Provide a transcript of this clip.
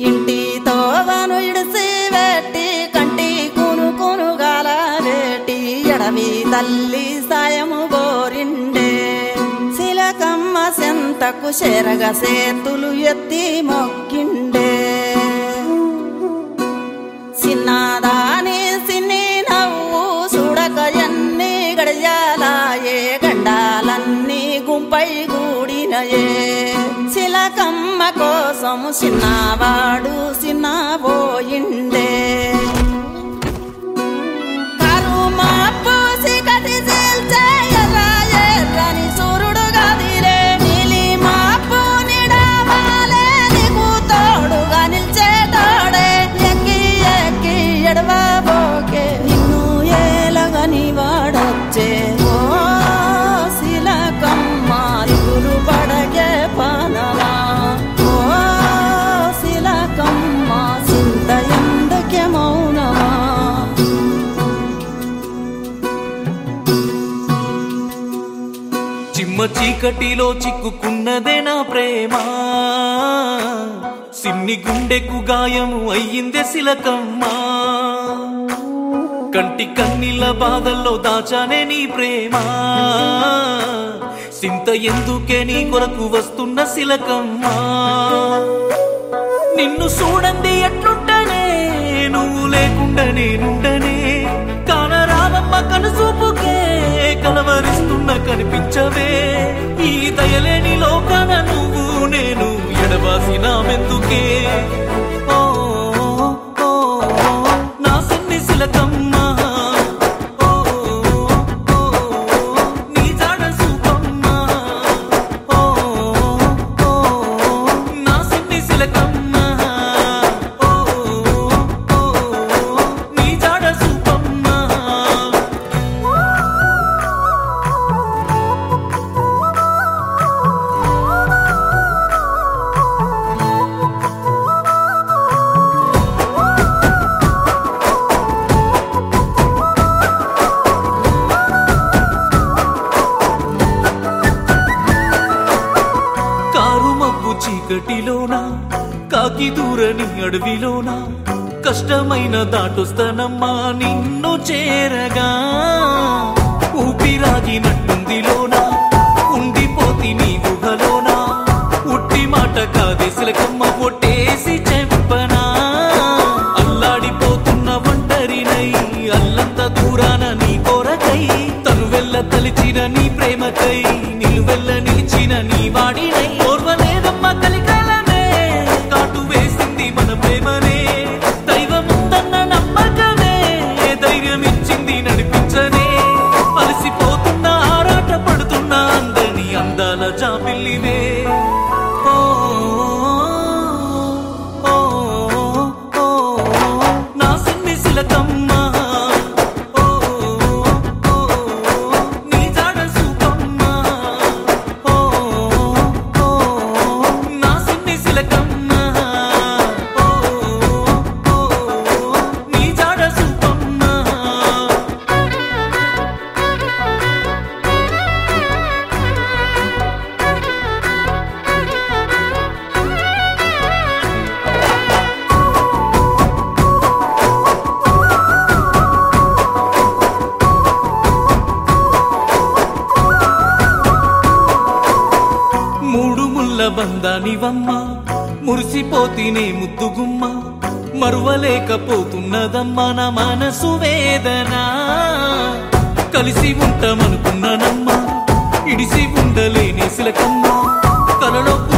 ఇంటి తోవను ఇడిసి వెట్టి కంటి కూను కూనుగాల వేటి ఎడవి తల్లి సాయము గోరిండే శిలకమ్మ సెంతకు చేరగ సేతులు ఎత్తి మొక్కిండే చిన్నదాని సిన్ని నవ్వు చూడక ఎన్ని గడియాలాయే గండాలన్నీ గుంపై గూడినయే శిలకమ్మ కోసము చిన్నవాడు చిన్నబోయిండే కరుమాపు సిగటి చీల్చే ఎర్ర ఎర్రని సూర్యుడు గదిలే నీలి మాపు నిడవాలే నీకు తోడుగా నిల్చేటోడే ఎక్కి ఎక్కి ఎడవబోకే నిన్ను ఏలగని వాడొచ్చే ఓ శిలకమ్మ దిగులు పడగే పనమా ఓ శిలకమ్మ చింత ఎందుకే మౌనమా చిమ్మ చీకటిలో చిక్కుకున్నదే నా ప్రేమ సిన్ని గుండెకు గాయము అయ్యిందే శిలకమ్మ కంటి కన్నీళ్ళ బాధల్లో దాచానే నీ ప్రేమ సింత ఎందుకే నీ కొరకు వస్తున్న శిలకమ్మ నిన్ను చూడండి ఎట్లుంటనే నువ్వు లేకుండా నేనుండనే కానరావమ్మ కనుసూపుకే కలవరిస్తున్న కనిపించవే ఈ దయలేని లోకాన నువ్వు నేను ఎడబాసినామెందుకే ఓ ఓ నా సిన్ని శిలకమ్మ చీకటిలోనా కాకి దూరని అడవిలోనా కష్టమైన దాటొస్తానమ్మా నిన్ను చేరగా ఊపిరాగినట్టుందిలోనా ఉండిపోతి నీ గుహలోనా ఉట్టి మాట కాదే శిలకమ్మ ఒట్టేసి చెప్పనా అల్లాడిపోతున్న ఒంటరినై అల్లంత దూరాన నీ కొరకై తనువెల్ల తలిచిన నీ ప్రేమకై నిలువెల్ల నిలిచిన నీ వాడినై ఓర్వలేదమ్మ కలికాలనే కాటు వేసింది మన ప్రేమనే దైవముందన్న నమ్మకమే ధైర్యం ఇచ్చింది నడిపించనే అలసిపోతున్న ఆరాట పడుతున్న అందని అందాల జాబిల్లివే ఓ ఓ ఓ నా సిన్ని శిలకమ్మ బందానివమ్మ మురిసిపోతీనే ముద్దుగుమ్మ మరువలేకపోతున్నదమ్మా నా మనసు వేదన కలిసి ఉంటామనుకున్నానమ్మా ఇడిసి ఉండలేని శిలకమ్మ కలలో